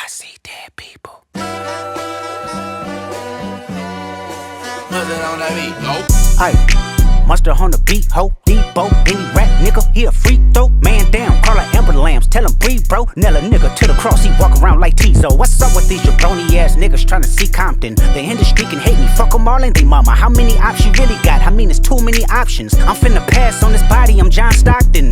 see dead people. What's that on that beat? Go. Aye, Mustard on the beat, ho, Debo, any rap nigga, he a freak throw, man down, call her Amber Lambs, tell him breathe bro, nail a nigga to the cross, he walk around like Tizo. What's up with these jabroni ass niggas tryna see Compton? The industry can hate me, fuck them all and they mama. How many options you really got? I mean it's too many options. I'm finna pass on this body, I'm John Stockton.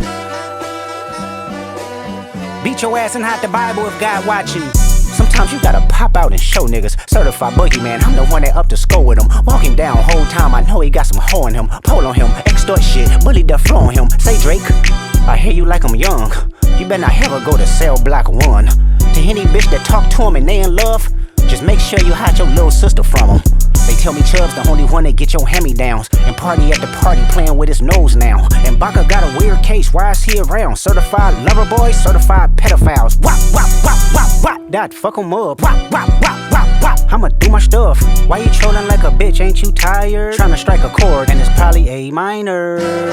Beat your ass and hide the Bible if God watching. Sometimes you gotta pop out and show niggas. Certified boogeyman, I'm the one that up to score with him. Walk him down whole time, I know he got some hoe in him. Pull on him, extort shit, bully the flow on him. Say Drake, I hear you like I'm young. You better not ever go to cell block 1. To any bitch that talk to him and they in love, just make sure you hide your little sister from him. They tell me Chubb's the only one that get your hand-me-downs and party at the party playing with his nose now. And Baka got a weird case, why is he around? Certified lover boys, certified pedophiles. Wop, wop, wop, wop, wop. That fuck him up. Wop, wop, wop, wop, wop. I'ma do my stuff. Why you trolling like a bitch? Ain't you tired? Tryna strike a chord and it's probably A minor.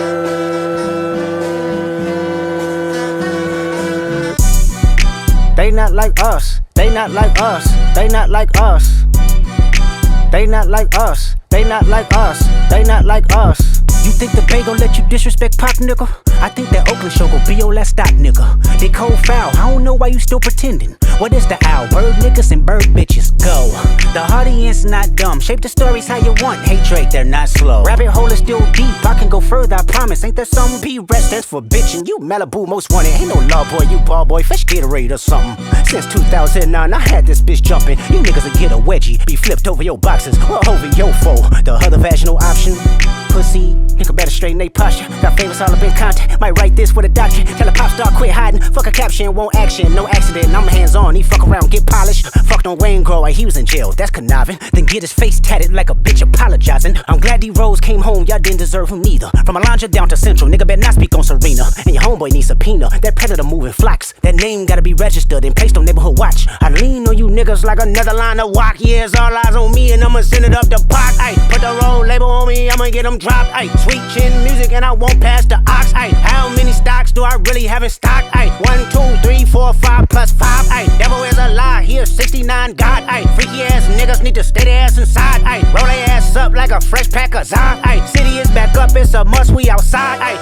They not like us. They not like us. They not like us. They not like us, they not like us, they not like us. You think the Bay gon' let you disrespect Pop, nigga? I think that Oakland show gon' be your last stop, nigga. They cold foul, I don't know why you still pretending. What is the owl? Bird niggas and bird bitches, go. The audience not dumb, shape the stories how you want. Hey Drake, they're not slow. Rabbit hole is still deep, I can go further, I promise. Ain't there some P-rest that's for bitchin'? You Malibu most wanted, ain't no law boy, you ball boy, fish Gatorade or something. Since 2009, I had this bitch jumping. You niggas will get a wedgie, be flipped over your boxes, or over your foe. The other vaginal option, pussy, nigga better straighten they posture. Got famous all up in contact, might write this with a doctrine. Tell a pop star quit hiding, fuck a caption, won't action. No accident, I'm hands on, he fuck around, get polished. Fucked on Wayne Grower, he was in jail, that's conniving. Then get his face tatted like a bitch apologizing. I'm glad D-Rose came home, y'all didn't deserve him neither. From Alondra down to Central, nigga better not speak on Serena. And your homeboy needs subpoena, that predator moving flocks. That name gotta be registered and placed on neighborhood watch. I lean on you niggas like another line of walk. Yeah, it's all eyes on me and I'ma send it up the pot. Ay, put the road label on me, I'ma get them dropped. Ay, sweet chin music and I won't pass the ox. Ay, how many stocks do I really have in stock? Ay, 1, 2, 3, 4, 5 plus 5. Ay, devil is a lie, here 69 God. Ay, freaky ass niggas need to stay their ass inside. Ay, roll their ass up like a fresh pack of Zod. Ay, city is back up, it's a must, we outside. Ay.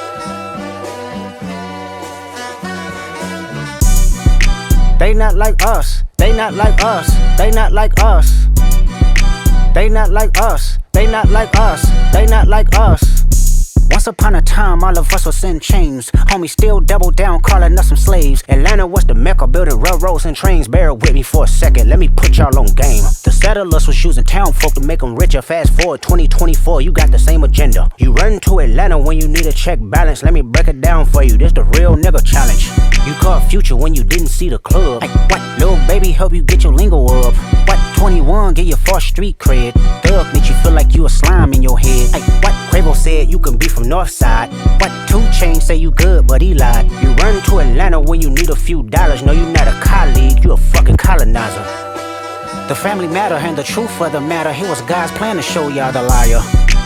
They not like us, they not like us, they not like us. They not like us, they not like us, they not like us. Once upon a time, all of us was in chains. Homie still double down, calling us some slaves. Atlanta was the mecca, building railroads and trains. Bear with me for a second, let me put y'all on game. The settlers was using town folk to make them richer. Fast forward 2024, you got the same agenda. You run to Atlanta when you need a check balance. Let me break it down for you, this the real nigga challenge. You caught Future when you didn't see the club. Ay, what? Lil' baby help you get your lingo up. What? 21 get your false street cred. Thug make you feel like you a slime in your head. Ay, what? Quavo said you can be from Northside. What? 2 Chainz say you good but he lied. You run to Atlanta when you need a few dollars. No, you not a colleague, you a fucking colonizer. The family matter and the truth of the matter. It was God's plan to show y'all the liar.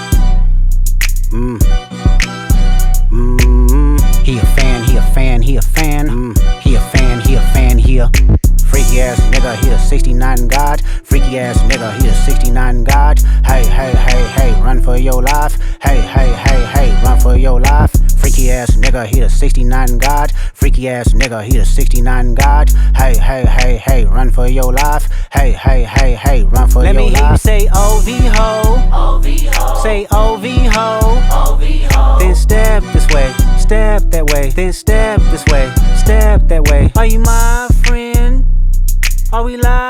He a fan, he a fan, he a fan. He a fan, he a fan, he a freaky ass nigga, he a 69 God. Freaky ass nigga, he a 69 God. Hey, hey, hey, hey, run for your life. Hey, hey, hey, hey, run for your life. Freaky ass nigga, he a 69 God. Freaky ass nigga, he a 69 God. Hey, hey, hey, hey, run for your life. Hey, hey, hey, hey, run for your life. Let me hear you say OV-ho. OV-ho. Say OV-ho. OV-ho. Then step this way, step that way. Then step this way, step that way. Are you my friend? Are we live?